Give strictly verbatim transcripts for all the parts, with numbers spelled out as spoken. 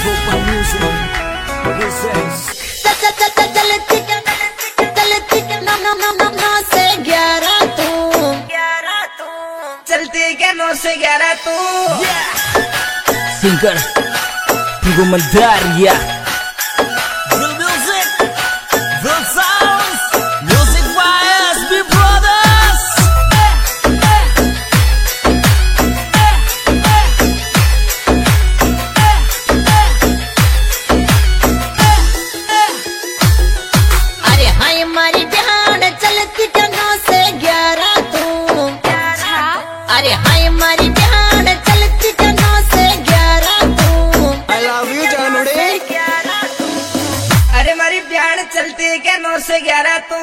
Vocal Music presents चलती चलती ना ना ना ना ना से ग्यारह तू चलती क्या नौ से ग्यारह तू Singer Pigo Mandaria Real Music Real Sounds Music by S B Brothers अरे हाय हमारी ध्यान चलती क्या नौ से ग्यारह तू अरे हाय हमारी ध्यान चलती क्या नौ से ग्यारह तू I love you जानोड़े अरे मारी प्यार चलती है क्या नौ से ग्यारह तू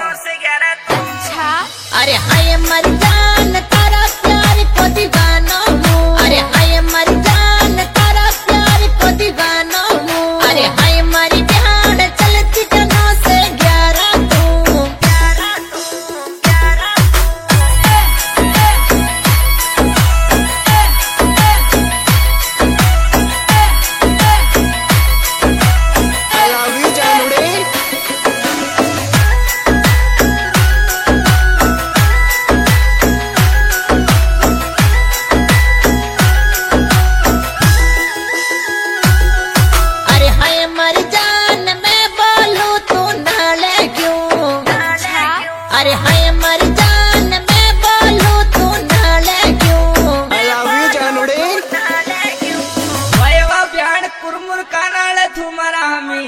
अरे हाय हमारी जान तारा प्यार को दीवाना हूँ अरे हाय हमारी जान तारा प्यार को दीवाना हूँ अरे हाय हमारी ध्यान चलती क्या नौ से ग्यारह तू I love you जानोड़े अरे हाय हमारी जान मैं बोलूं तू नाले क्यों अरे हाय हमारी जान मैं बोलूं तू नाले क्यों I love you जानोड़े वयवा प्यार कुरमुर कानाल तुम्हारा हमी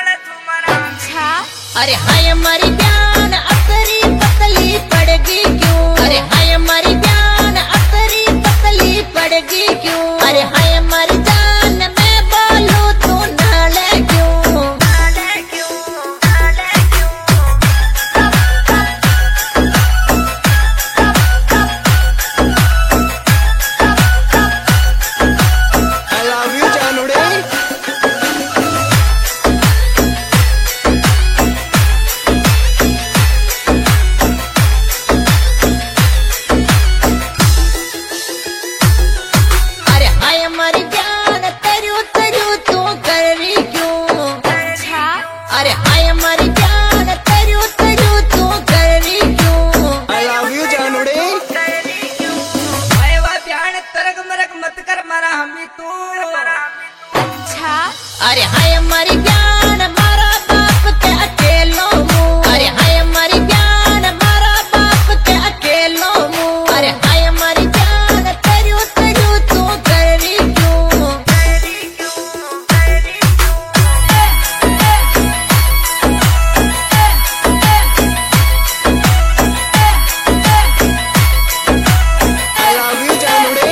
अरे हाय हमारी जान अतरी पतली पड़गी क्यों अरे हाय हमारी जान अतरी पतली पड़गी क्यों अरे हाय हमारी जान मैं बोलूं तू नाले क्यों I love you जानोड़े अरे हाय हमारी जान तेरू तेरू तू कर रही क्यों अरे हाय हमारी जान तेरू तेरू तू कर रही क्यों I love you जानोड़े वयवा प्यार तरक मरक मत कर मारा हमी तू अरे हाय हमारी जान मारा बाप के अकेलो हूँ अरे हाय हमारी जान मारा बाप के अकेलो हूँ अरे हाय हमारी जान तेरू तेरू तू कर रही क्यों I love you जानोड़े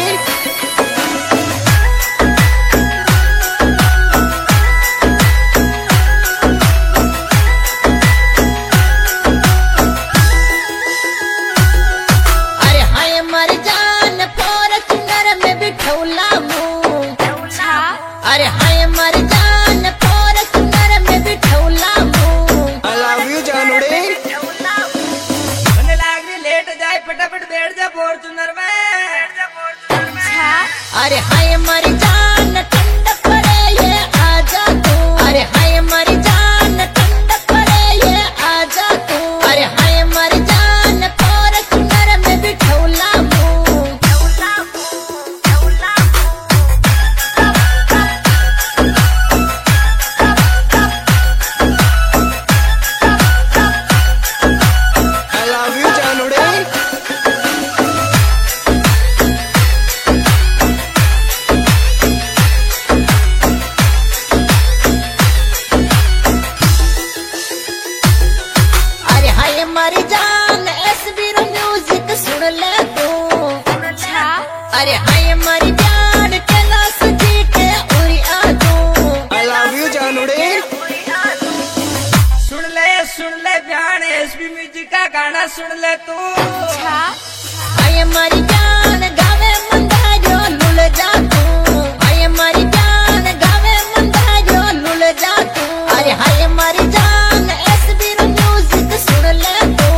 अरे हाय हमारी जान फॉर्च्यूनर में बिठौला हूँ अरे हाय हमारी जान फॉर्च्यूनर में बिठौला हूँ I love you जानोड़े मने लाग रही लेट जाए फटाफट बैठ जा फॉर्च्यूनर में अरे हाय हमारी जान ठंड पड़े ये आजा तू अरे हाय हमारी जान ठंड पड़े ये आजा तू अरे हाय हमारी जान फॉर्च्यूनर में बिठौला हूँ I love you जानोड़े अरे हाय हमारी जान एस बी म्यूजिक सुन ले तू अरे हाय हमारी जान कैलाश जी के उड़िया तू I love you जानोड़े सुन ले सुन ले प्यार एसबी म्यूजिक का गाना सुन ले तू हाय हमारी जान गावे मंदारो लुल जा तू हाय हमारी जान गावे मंदारो लुल जा तू अरे हाय हमारी जान एस बी म्यूजिक सुन ले तू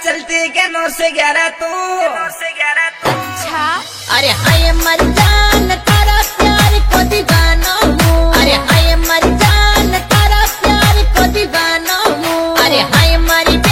चलती के नौ से ग्यारह तू नौ से ग्यारह तू। अरे हाय मर जान तारा प्यार को दीवाना हूँ। अरे हाय मर जान तारा प्यार को दीवाना हूँ। अरे हाय मर